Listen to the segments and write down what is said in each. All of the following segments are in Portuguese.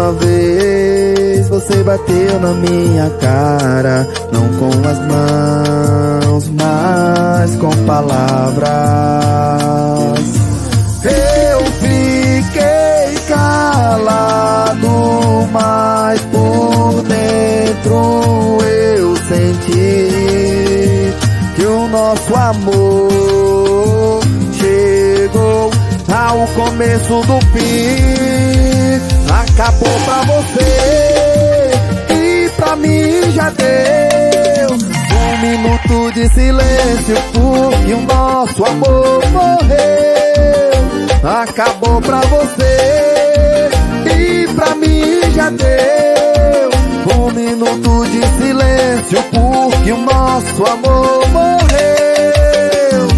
uma vez você bateu na minha cara, não com as mãos, mas com palavras. Eu fiquei calado, mas por dentro eu senti que o nosso amor chegou ao começo do fim. Acabou pra você e pra mim já deu um minuto de silêncio, porque o nosso amor morreu. Acabou pra você e pra mim já deu um minuto de silêncio, porque o nosso amor morreu.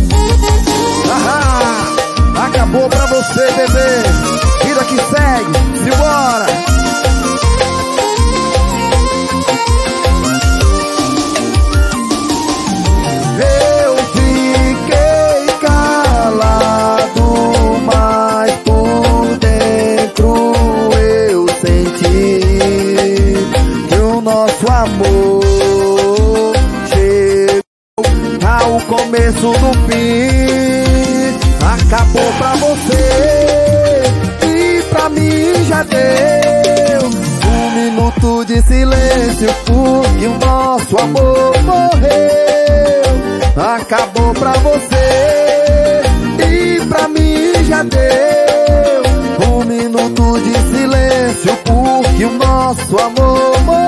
Acabou pra você, bebê. Vida que segue, simbora. Eu fiquei calado, mas por dentro eu senti que o nosso amor chegou ao começo do fim. Acabou pra você e pra mim já deu um minuto de silêncio, porque o nosso amor morreu. Acabou pra você e pra mim já deu um minuto de silêncio, porque o nosso amor morreu.